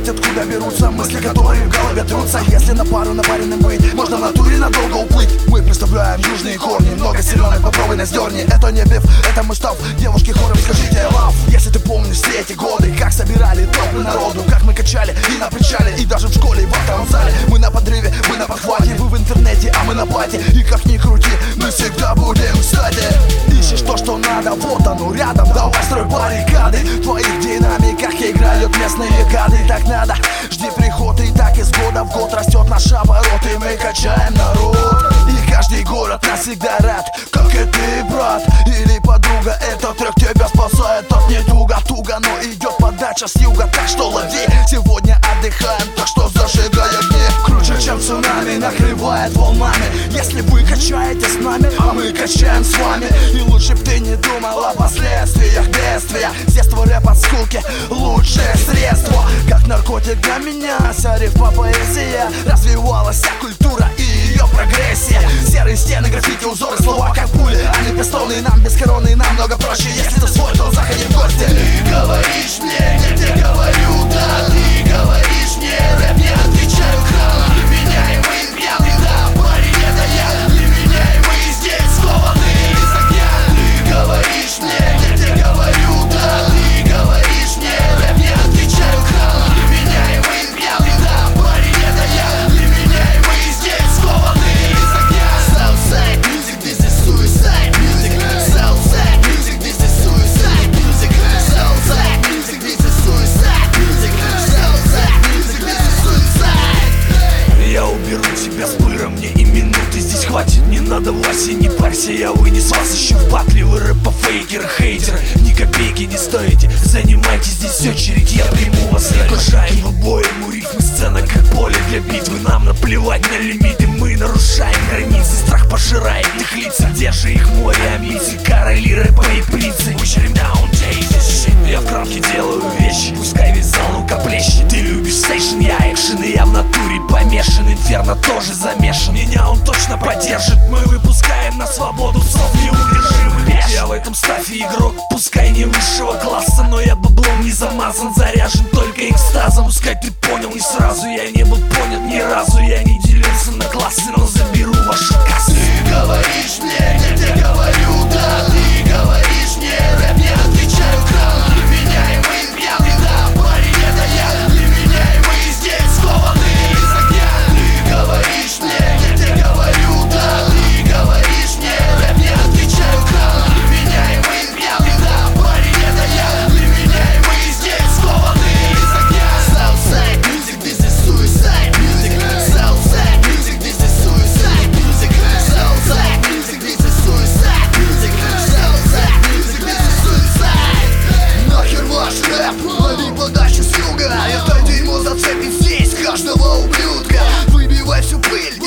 понять, откуда берутся мысли, которые в голове трутся. Если на пару напаренным быть, можно в натуре надолго уплыть. Мы представляем южные корни, много селенок, попробуй нас дерни. Это не биф, это муштав, девушки хором скажите лав. Если ты помнишь все эти годы, как собирали толпы народу, как мы качали и на причале, и даже в школе, и в актовом зале. Мы на подрыве, мы на подхвате, вы в интернете, а мы на пати. И как ни крути, мы всегда будем кстати. Ищешь то, что надо, вот оно рядом, давай строй баррикады. В твоих динамиках играют местные гады. Так надо, жди приход, и так из года в год растет наш оборот, и мы качаем народ. И каждый город навсегда рад, как и ты, брат или подруга. Этот трек тебя спасает от недуга. Туго, но идет подача с юга, так что лови. Сегодня отдыхаем, так что зажигай огни. Круче, чем цунами, накрывает волнами. Если вы качаете с нами, а мы качаем с вами. И лучше б ты не думал о последствиях бедствия. С детства рэп от скуки лучшее средство. Как наркотик для меня, рифма поэзия. Развивалась вся культура и ее прогрессия. Серые стены, граффити, узоры, слова как пули, а не пистоны. Нам без короны намного проще. Если ты свой, то заходи в гости. Ты говоришь мне, я тебе говорю, да. Ты говоришь мне, рэп, я отвечаю кран. Для меня и мы пьяны, да, парень, это я. Для меня и мы здесь скованы из огня. Ты говоришь мне, я тебе говорю, да. Ты говоришь мне, рэп, я отвечаю кран. Для меня и мы пьяны, да, парень, это я. Для меня и мы здесь скованы из огня. Southside music, this is suicide music. Southside music, this is suicide music. Southside music, this is suicide music. Southside music, this is suicide. Я уберу тебя с пыром, мне и минуты здесь хватит. Не надо Васе, не парься, я вынес вас еще в батле. Вы рэпофейкеры, хейтеры, ни копейки не стоите. Занимайте здесь очередь, я приму вас. Рикошаем в обоим, у рифмы сцена как поле для битвы. Нам наплевать на лимиты, мы нарушаем границы. Страх пожирает их лица, где же их море амбиций. Короли рэпа и птицы. Я в кранке делаю вещи, пускай весь зал рукоплещет. Ты любишь стейшн, я экшен, и я в натуре помешан. Инферно тоже замешан, меня он точно поддержит. Мы выпускаем на свободу слов неудержимый. Я в этом стафе игрок, пускай не высшего класса, но я баблом не замазан, заряжен только экстазом. Пускай ты понял не сразу, я не был понят ни разу. Я не делился на классы, но заберу вашу кассу. Ты говоришь мне, я тебе говорю, да. Ты говоришь мне, рэп, я отвечаю кран. Для меня и мы пьяны, да, парень, это я. Для меня и мы здесь скованы из огня. Ты говоришь мне, я тебе говорю, да. Ты говоришь мне, рэп, я отвечаю кран. Для меня и мы пьяны, да, парень, это я. Для меня и мы здесь скованы из огня. Southside music, this is suicide music. Southside music, this is suicide music. Southside music, this is suicide music. Southside music, this is suicide. Нахер ваш рэп, лови подачу с юга. Это дерьмо зацепит здесь каждого ублюдка. Выбивай всю пыль,